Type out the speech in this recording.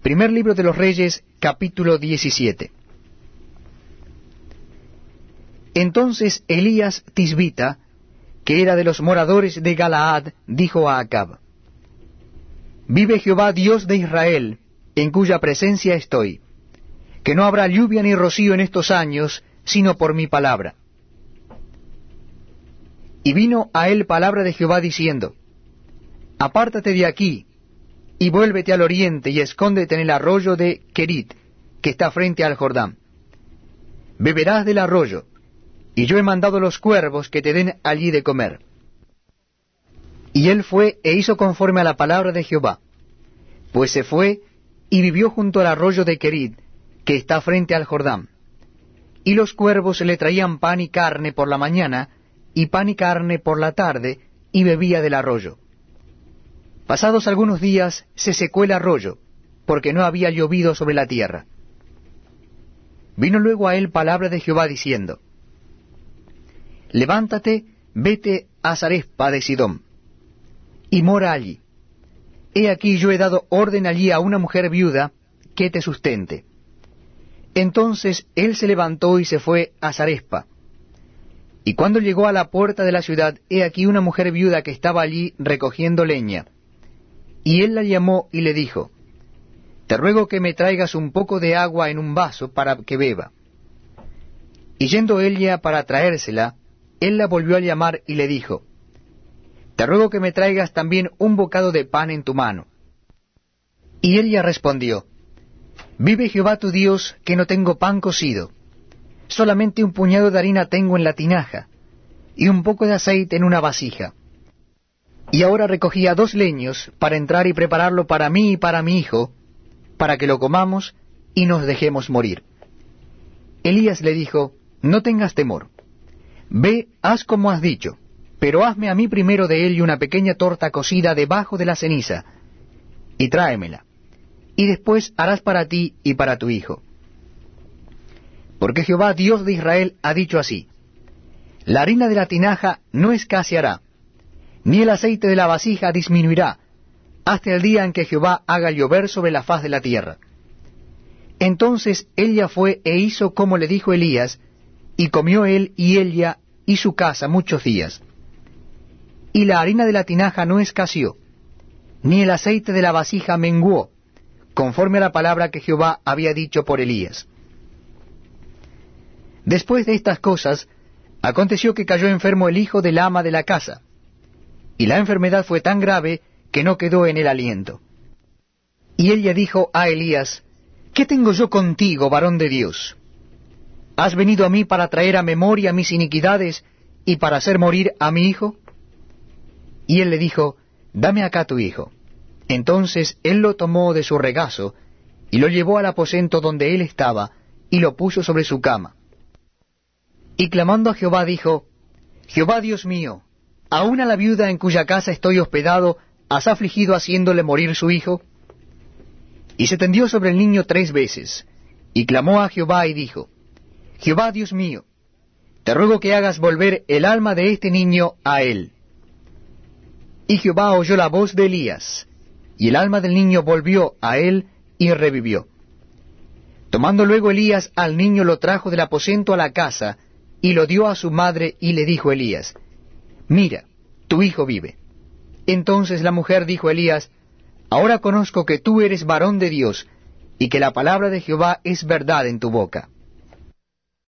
Primer libro de los Reyes, capítulo 17. Entonces Elías Tisbita, que era de los moradores de Galaad, dijo a Acab: Vive Jehová Dios de Israel, en cuya presencia estoy, que no habrá lluvia ni rocío en estos años, sino por mi palabra. Y vino a él palabra de Jehová diciendo: Apártate de aquí, y vuélvete al oriente, y escóndete en el arroyo de Querit, que está frente al Jordán. Beberás del arroyo, y yo he mandado los cuervos que te den allí de comer. Y él fue e hizo conforme a la palabra de Jehová, pues se fue y vivió junto al arroyo de Querit, que está frente al Jordán. Y los cuervos le traían pan y carne por la mañana, y pan y carne por la tarde, y bebía del arroyo. Pasados algunos días se secó el arroyo, porque no había llovido sobre la tierra. Vino luego a él palabra de Jehová diciendo: Levántate, vete a Zarespa de Sidón, y mora allí. He aquí yo he dado orden allí a una mujer viuda que te sustente. Entonces él se levantó y se fue a Zarespa. Y cuando llegó a la puerta de la ciudad, he aquí una mujer viuda que estaba allí recogiendo leña. Y él la llamó y le dijo: Te ruego que me traigas un poco de agua en un vaso para que beba. Y yendo ella para traérsela, él la volvió a llamar y le dijo: Te ruego que me traigas también un bocado de pan en tu mano. Y ella respondió: Vive Jehová tu Dios, que no tengo pan cocido, solamente un puñado de harina tengo en la tinaja, y un poco de aceite en una vasija. Y ahora recogía 2 leños para entrar y prepararlo para mí y para mi hijo, para que lo comamos y nos dejemos morir. Elías le dijo: No tengas temor. Ve, haz como has dicho, pero hazme a mí primero de él una pequeña torta cocida debajo de la ceniza, y tráemela, y después harás para ti y para tu hijo. Porque Jehová Dios de Israel ha dicho así: La harina de la tinaja no escaseará, ni el aceite de la vasija disminuirá, hasta el día en que Jehová haga llover sobre la faz de la tierra. Entonces ella fue e hizo como le dijo Elías, y comió él y ella y su casa muchos días. Y la harina de la tinaja no escaseó, ni el aceite de la vasija menguó, conforme a la palabra que Jehová había dicho por Elías. Después de estas cosas, aconteció que cayó enfermo el hijo del ama de la casa, y la enfermedad fue tan grave que no quedó en él aliento. Y ella dijo a Elías: ¿Qué tengo yo contigo, varón de Dios? ¿Has venido a mí para traer a memoria mis iniquidades y para hacer morir a mi hijo? Y él le dijo: Dame acá tu hijo. Entonces él lo tomó de su regazo, y lo llevó al aposento donde él estaba, y lo puso sobre su cama. Y clamando a Jehová dijo: Jehová Dios mío, ¿aún a la viuda en cuya casa estoy hospedado has afligido haciéndole morir su hijo? Y se tendió sobre el niño 3 veces, y clamó a Jehová y dijo: Jehová Dios mío, te ruego que hagas volver el alma de este niño a él. Y Jehová oyó la voz de Elías, y el alma del niño volvió a él y revivió. Tomando luego Elías al niño lo trajo del aposento a la casa, y lo dio a su madre, y le dijo Elías: Mira, tu hijo vive. Entonces la mujer dijo a Elías: Ahora conozco que tú eres varón de Dios, y que la palabra de Jehová es verdad en tu boca.